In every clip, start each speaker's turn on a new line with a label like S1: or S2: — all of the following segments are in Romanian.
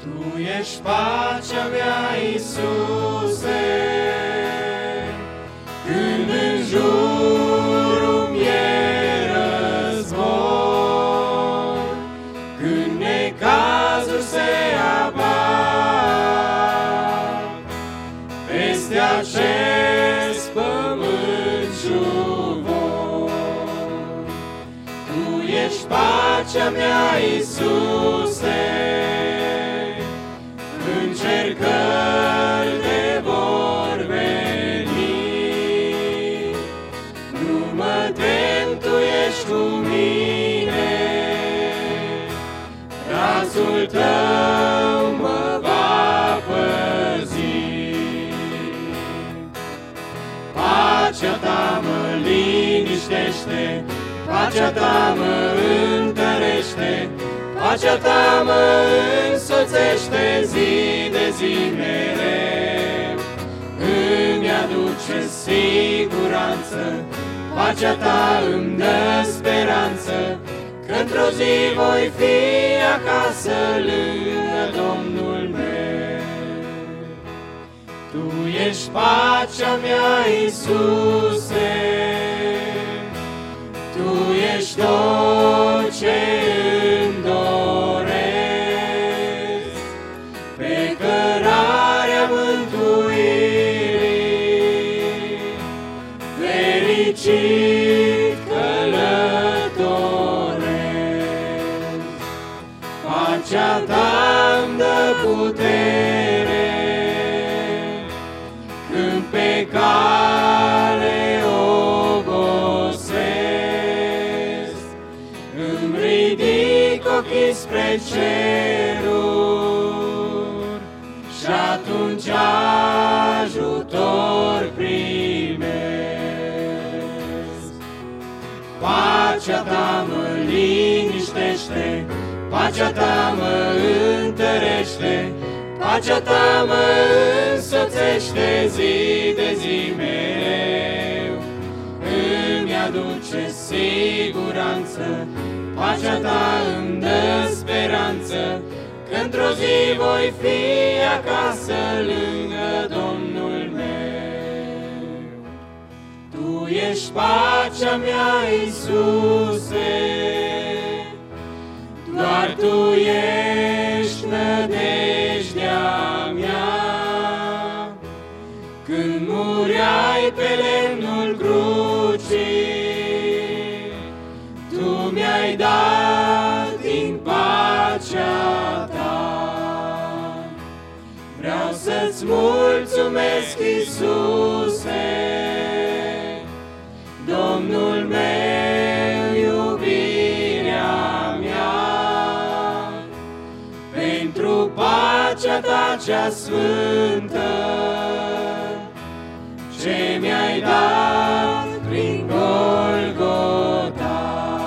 S1: Tu ești pacea mea, Iisuse, când în jurul mi-e război, când necazuri se abat peste acest pământ juvoi. Tu ești pacea mea, Iisuse, încercări te vor veni. Nu mă tem, Tu ești cu mine, brațul Tău mă va păzi. Pacea Ta mă liniștește, pacea Ta mă întărește, pacea Ta mă însoțește zi de zi mereu. Îmi aduce siguranță, pacea Ta îmi dă speranță, că într-o zi voi fi acasă lângă Domnul meu. Tu ești pacea mea, Iisuse, Tu ești tot ce îmi doresc, pe cărarea mântuirii, fericit călătoresc. Pacea Ta-mi dă putere, când pe cale obosesc. Îmi ridic ochii spre ceruri și atunci ajutor primesc. Pacea Ta mă liniștește, pacea Ta mă întărește, pacea Ta mă însoțește zi de zi mereu. Îmi aduce siguranță, pacea Ta îmi dă speranță, că într-o zi voi fi acasă lângă Domnul meu. Tu ești pacea mea, Iisuse, doar Tu ești nădejdea mea. Când mureai pe lemnul crucii, Tu mi-ai dat din pacea Ta. Vreau să-ți mulțumesc, Iisuse, Domnul meu, iubirea mea, pentru pacea Ta cea sfântă, ce mi-ai dat prin Golgota.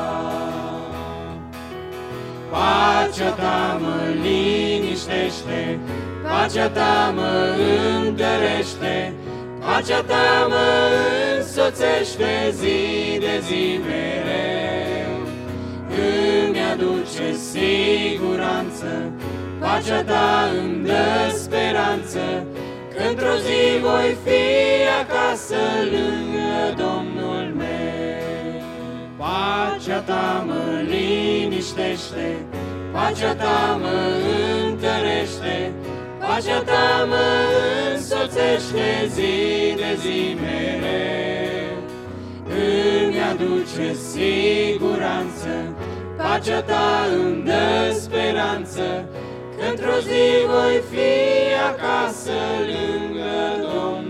S1: Pacea Ta mă liniștește, pacea Ta mă întărește, pacea Ta mă însoțește zi de zi mereu. Îmi aduce siguranță, pacea Ta îmi dă speranță, că într-o zi voi fi acasă lângă Domnul meu. Pacea Ta mă liniștește, pacea Ta mă întărește, pacea Ta mă însoțește zi de zi mereu. Îmi aduce siguranță, pacea Ta îmi dă speranță, că într-o zi voi fi acasă lângă Domnul.